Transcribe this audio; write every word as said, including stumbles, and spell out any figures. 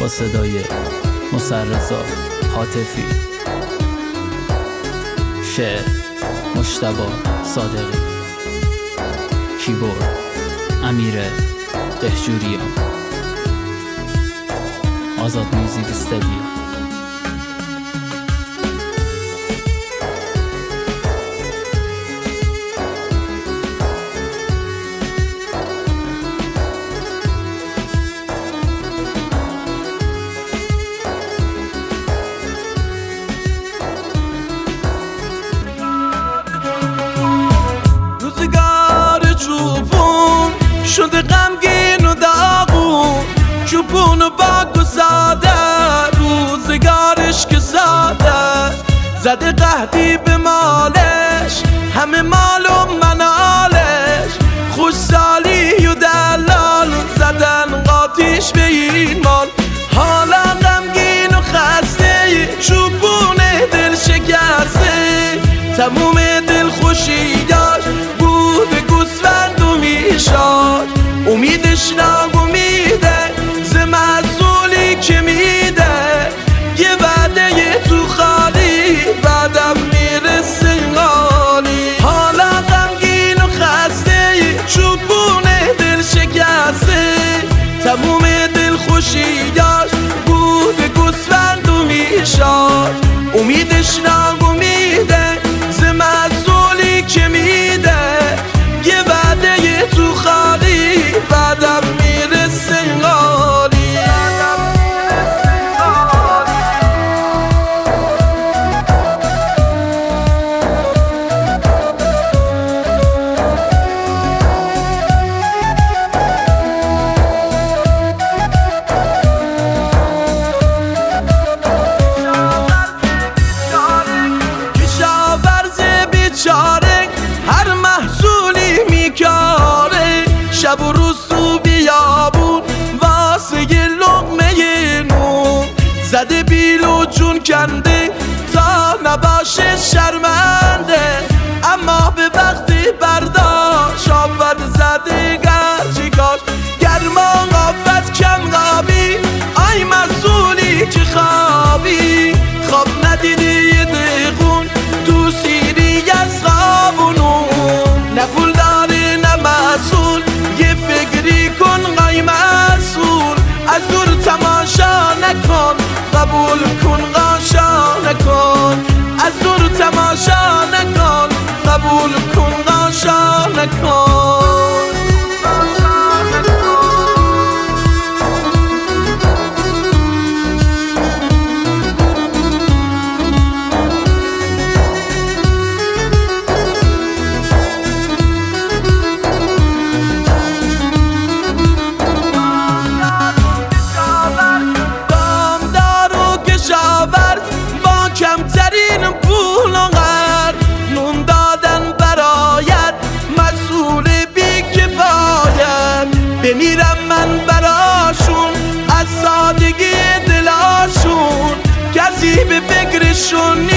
با صدای مسررضا حاتفی، شعر مجتبی صادقی، کیبورد امیر دهجوریان، آزاد میوزیک استودیو. شده غمگین و داغون، چوبون و باگ و ساده، روزگارش که ساده، زده قهدی به مالش، همه مال و منالش، خوش سالی و دلال زدن قاطیش به این مال. حالا غمگین و خسته، چوبون دل شکسته، تموم دل خوشی داشت، بود گوسفند و میشاد، امیدش ناامیده ز محصولی که میده، یه وعده یه تو خالی بعدم میرسه غالی. حالا غمگین و خسته، چوبونه دل شکسته، تموم دل خوشی داشت، بود گوسفند و میشاد، امیدش ناامیده ز محصولی که میده، یه وعده یه تو خالی بعدم میرسه غالی. کشاورز بیچاره هر محصولی میکاره، شب و روز تو بیابون واسه یه لقمه نون، زده بیل و جون کنده تا نباشه شرمنده، اما به وقتی برداشت آفت زده گرچی کاش، گرما آفت کم قابی، آی مسئولی که خوابی، خواب ندیدی یه دقون تو سیری از خوابونون، نه پول داره نه مسئول، یه فکری کن قای مسئول، از دور تماشا نکن، قبول کن قاشا نکن، از دور تماشا نکن، قبول کن قاشا نکن. کمترین پول و قرض نون دادن برایت، مسئول بی کفایت، بمیرم من براشون از سادگی دلاشون، کسی به فکرشون